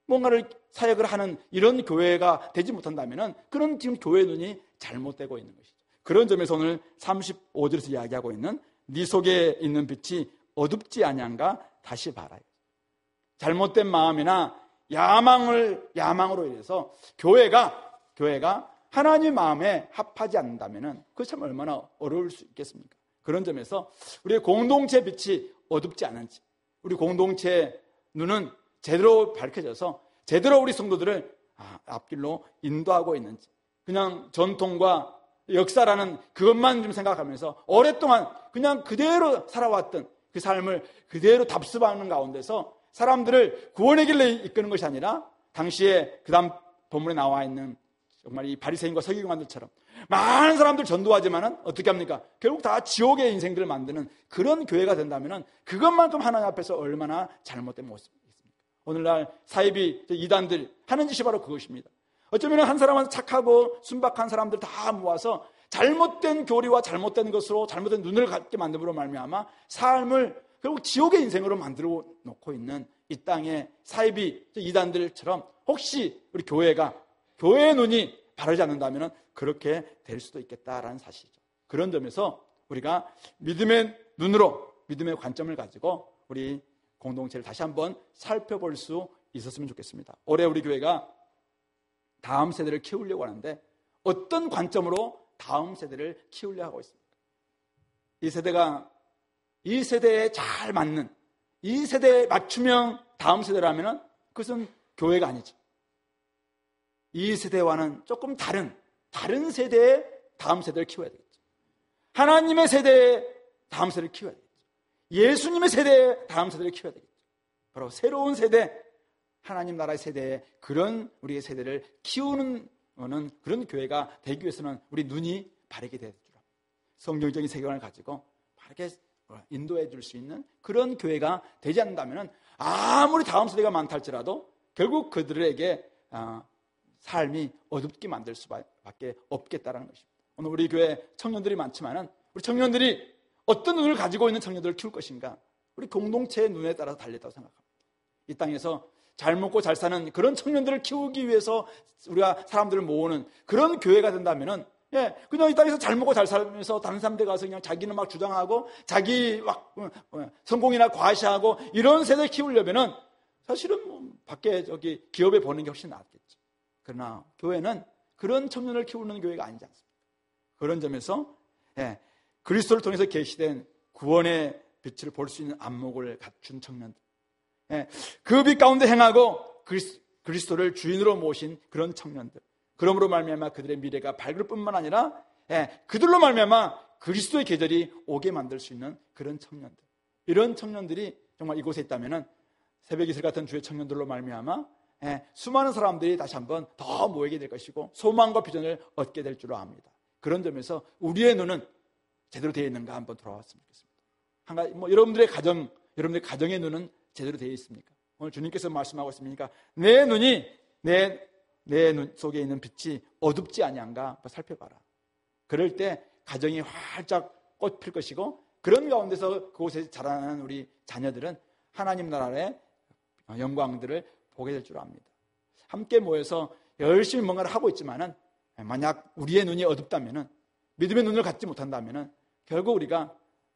뭔가를 사역을 하는 이런 교회가 되지 못한다면 그런 지금 교회의 눈이 잘못되고 있는 것이죠. 그런 점에서 오늘 삼십오 절에서 이야기하고 있는 네 속에 있는 빛이 어둡지 아니한가 다시 봐라. 잘못된 마음이나 야망을 야망으로 인해서 교회가 교회가 하나님 마음에 합하지 않는다면 그것 참 얼마나 어려울 수 있겠습니까? 그런 점에서 우리의 공동체 빛이 어둡지 않은지, 우리 공동체 눈은 제대로 밝혀져서 제대로 우리 성도들을 앞길로 인도하고 있는지, 그냥 전통과 역사라는 그것만 좀 생각하면서 오랫동안 그냥 그대로 살아왔던 그 삶을 그대로 답습하는 가운데서 사람들을 구원의 길로 이끄는 것이 아니라 당시에 그 다음 본문에 나와 있는 정말 이 바리새인과 서기관들처럼 많은 사람들 전도하지만은 어떻게 합니까? 결국 다 지옥의 인생들을 만드는 그런 교회가 된다면은 그것만큼 하나님 앞에서 얼마나 잘못된 모습입니까? 오늘날 사이비 이단들 하는 짓이 바로 그것입니다. 어쩌면 한 사람은 착하고 순박한 사람들 다 모아서 잘못된 교리와 잘못된 것으로 잘못된 눈을 갖게 만듦으로 말미암아 삶을 결국 지옥의 인생으로 만들어 놓고 있는 이 땅의 사이비 이단들처럼 혹시 우리 교회가 교회의 눈이 바르지 않는다면 그렇게 될 수도 있겠다라는 사실이죠. 그런 점에서 우리가 믿음의 눈으로 믿음의 관점을 가지고 우리 공동체를 다시 한번 살펴볼 수 있었으면 좋겠습니다. 올해 우리 교회가 다음 세대를 키우려고 하는데 어떤 관점으로 다음 세대를 키우려 하고 있습니까? 이 세대가 이 세대에 잘 맞는, 이 세대에 맞춤형 다음 세대라면 그것은 교회가 아니죠. 이 세대와는 조금 다른 다른 세대의 다음 세대를 키워야 되겠죠. 하나님의 세대의 다음 세대를 키워야 되겠죠. 예수님의 세대의 다음 세대를 키워야 되겠죠. 바로 새로운 세대, 하나님 나라의 세대의 그런 우리의 세대를 키우는 그런 교회가 되기 위해서는 우리 눈이 바르게 되어야 되죠. 성경적인 세계관을 가지고 바르게 인도해 줄 수 있는 그런 교회가 되지 않는다면 아무리 다음 세대가 많다 할지라도 결국 그들에게 삶이 어둡게 만들 수밖에 없겠다는 것입니다. 오늘 우리 교회 청년들이 많지만 우리 청년들이 어떤 눈을 가지고 있는 청년들을 키울 것인가, 우리 공동체의 눈에 따라서 달렸다고 생각합니다. 이 땅에서 잘 먹고 잘 사는 그런 청년들을 키우기 위해서 우리가 사람들을 모으는 그런 교회가 된다면은, 예, 그냥 이 땅에서 잘 먹고 잘 살면서 다른 사람들 가서 그냥 자기는 막 주장하고 자기 막 성공이나 과시하고 이런 세대를 키우려면은 사실은 뭐 밖에 저기 기업에 보는 게 훨씬 낫겠죠. 그러나 교회는 그런 청년을 키우는 교회가 아니지 않습니까? 그런 점에서 예, 그리스도를 통해서 계시된 구원의 빛을 볼 수 있는 안목을 갖춘 청년들, 예, 그 빛 가운데 행하고 그리스, 그리스도를 주인으로 모신 그런 청년들, 그러므로 말미암아 그들의 미래가 밝을 뿐만 아니라 예, 그들로 말미암아 그리스도의 계절이 오게 만들 수 있는 그런 청년들, 이런 청년들이 정말 이곳에 있다면은 새벽 이슬 같은 주의 청년들로 말미암아 예, 수많은 사람들이 다시 한번 더 모이게 될 것이고 소망과 비전을 얻게 될 줄로 압니다. 그런 점에서 우리의 눈은 제대로 되어 있는가 한번 돌아왔으면 좋겠습니다. 한 가지, 뭐 여러분들의 가정, 여러분들의 가정의 눈은 제대로 되어 있습니까? 오늘 주님께서 말씀하고 있습니까? 내 눈이 내 내 눈 속에 있는 빛이 어둡지 아니한가 살펴봐라. 그럴 때 가정이 활짝 꽃필 것이고 그런 가운데서 그곳에 자라나는 우리 자녀들은 하나님 나라의 영광들을 보게 될 줄 압니다. 함께 모여서 열심히 뭔가를 하고 있지만은 만약 우리의 눈이 어둡다면은, 믿음의 눈을 갖지 못한다면은 결국 우리가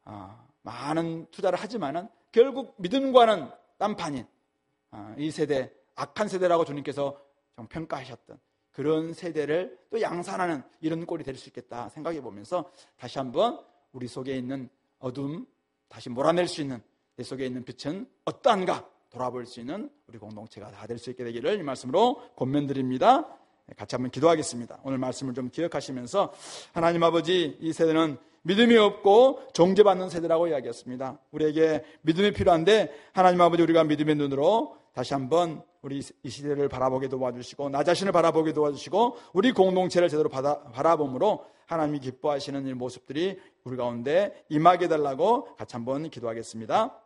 많은 투자를 하지만은 결국 믿음과는 딴판인 이 세대, 악한 세대라고 주님께서 좀 평가하셨던 그런 세대를 또 양산하는 이런 꼴이 될 수 있겠다 생각해 보면서 다시 한번 우리 속에 있는 어둠 다시 몰아낼 수 있는, 내 속에 있는 빛은 어떠한가 돌아볼 수 있는 우리 공동체가 다 될 수 있게 되기를 이 말씀으로 권면드립니다. 같이 한번 기도하겠습니다. 오늘 말씀을 좀 기억하시면서 하나님 아버지, 이 세대는 믿음이 없고 정죄받는 세대라고 이야기했습니다. 우리에게 믿음이 필요한데 하나님 아버지, 우리가 믿음의 눈으로 다시 한번 우리 이 시대를 바라보게 도와주시고 나 자신을 바라보게 도와주시고 우리 공동체를 제대로 바라, 바라봄으로 하나님이 기뻐하시는 이 모습들이 우리 가운데 임하게 달라고 같이 한번 기도하겠습니다.